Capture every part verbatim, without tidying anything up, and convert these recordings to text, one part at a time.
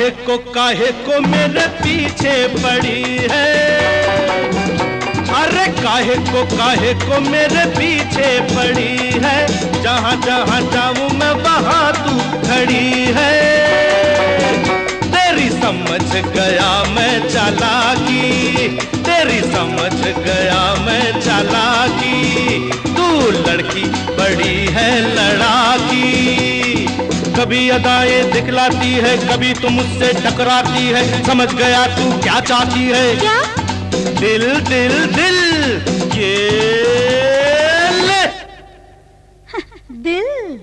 काहे को काहे को मेरे पीछे पड़ी है, अरे काहे को काहे को मेरे पीछे पड़ी है, जहाँ जहाँ जाऊँ मैं वहाँ तू खड़ी है। तेरी समझ गया मैं चालाकी, तेरी समझ गया मैं चालाकी, तू लड़की बड़ी है लड़ाकी। कभी अदाएं दिखलाती है, कभी तो मुझसे टकराती है, समझ गया तू क्या चाहती है। क्या? दिल दिल दिल ये ले। दिल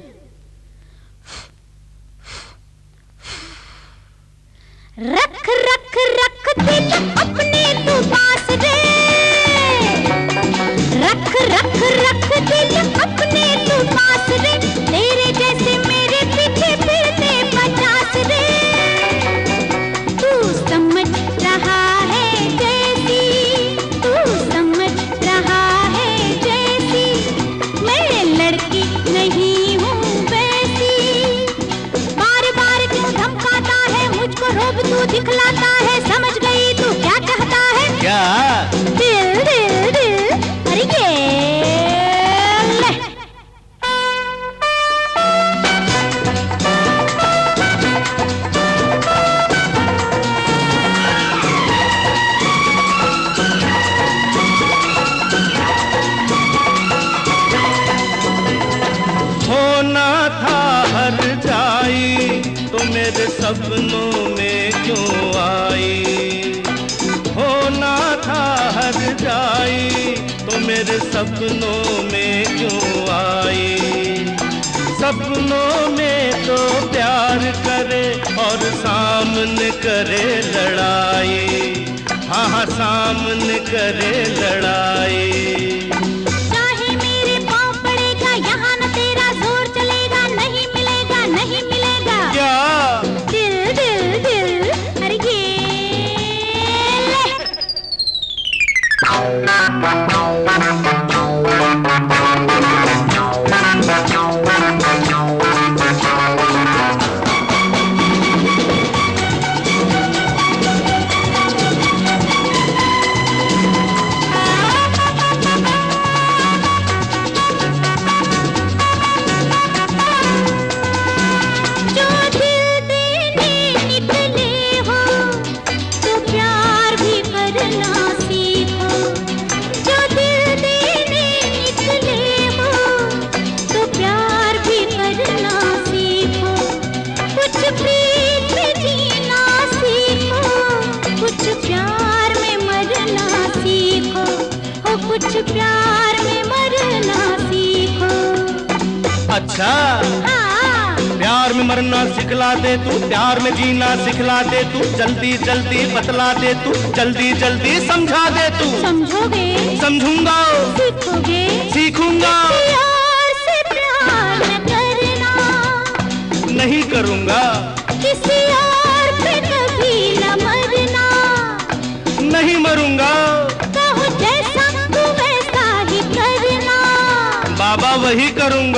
रख रख रख दिल अपने तू पास रे, रख रख रख दिल अपने तू पास रे, तेरे जैसे मेरे पीछे फिरते पचास रे। तू समझ रहा है जैसी, तू समझ रहा है जैसी, मैं लड़की नहीं हूँ वैसी। बार बार क्यों धमकाता है मुझको, रोब तू दिखलाता है, समझ गई तू क्या चाहता है। क्या? दिल दिल दिल, अरे ये ले। होना था हर जाई तो मेरे सपनों में क्यों आई, होना था हर जाई तो मेरे सपनों में क्यों आई। सपनों में तो प्यार करे और सामने करे लड़ाई, हाँ हाँ सामने करे लड़ाई। चाहे मेरे पाँव पड़ेगा यहाँ न तेरा जोर चलेगा, नहीं मिलेगा नहीं मिलेगा। क्या? दिल दिल दिल, अरे ये ले। जो दिल देने निकले हो तो प्यार भी करना सीखो, जो दिल देने निकले हो तो प्यार भी करना सीखो। कुछ प्रीत में जीना सीखो, कुछ प्यार में मरना सीखो, हो कुछ प्यार में मरना सीखो। अच्छा हाँ प्यार में मरना सिखला दे तू, प्यार में जीना सिखला दे तू, जल्दी जल्दी बतला दे तू, जल्दी जल्दी समझा दे तू। समझोगे, समझूंगा, सीखोगे, सीखूंगा, प्यार से प्यार न करना, नहीं करूंगा, किसी और पे कभी न मरना, नहीं मरूंगा, कहो जैसा तू वैसा ही करना। बाबा वही करूंगा।